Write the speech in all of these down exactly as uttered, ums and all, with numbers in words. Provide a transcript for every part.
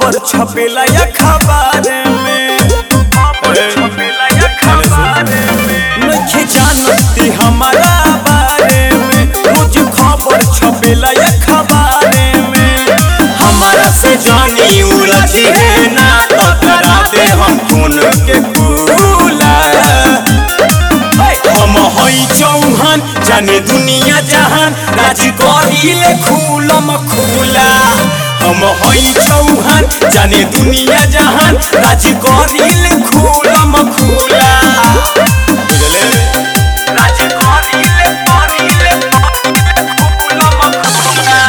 खबर छपेला या खबर में नहीं जानती हमारा बारे में रोज खबर छपेला या खबर में हमारा से जानी उलझी है ना टकरा दे हम खून के कूला हम हई चौहान जाने दुनिया जहान राज करिले खुलम खुला हम हई चौहान जाने दुनिया जहान राज करिले खुलम खुला बुझले राज करिले करिले खुलम खुला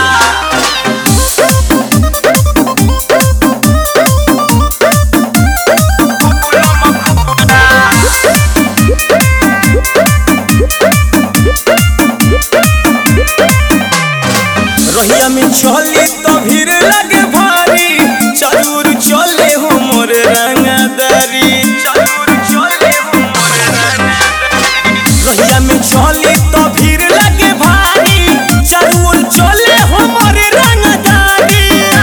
रहिया में चली तो भीड़ लगे भारी चलूर चले हो मोर रंगदारी चलूर चले हो मोर रंगदारी रहिया में चली तो भीड़ लगे भारी चलूर चले हो मोर रंगदारी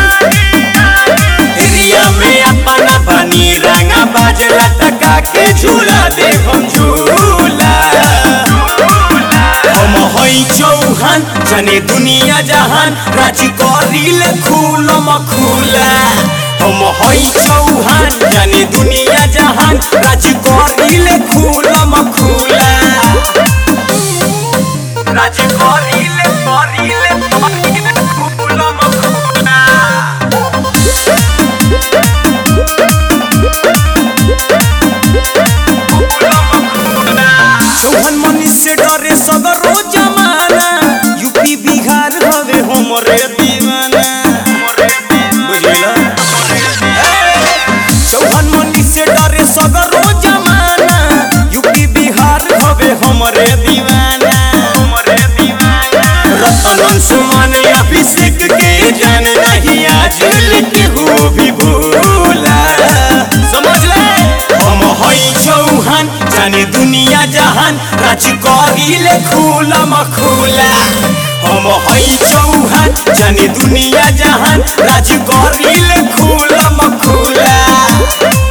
एरिया में अपना बनी रंगा बाजला टका के झूला दे हम झूला हम हई चौहान जाने दुनिया जहान राज करिले खुलम खुला हम हई चौहान जाने दुनिया जहान राज करिले खुलम खुला राज करिले करिले खुलम खुला चौहान मनी से डरे सगरो जमाना यूपी बिहार हवे हमरे दीवाना बुझिला चौहान मनी से डरे सगरो जमाना यूपी बिहार हवे हमरे दीवाना हमरे दीवाना रतन सुमन अभिषेक के जान नहीं आज लिखे हो भी भूला समझ ले हम हई चौहान जाने दुनिया जहान राज करिले खुलम खुला हम हई चौहान जाने दुनिया जहान राज करिले खुलम खुला।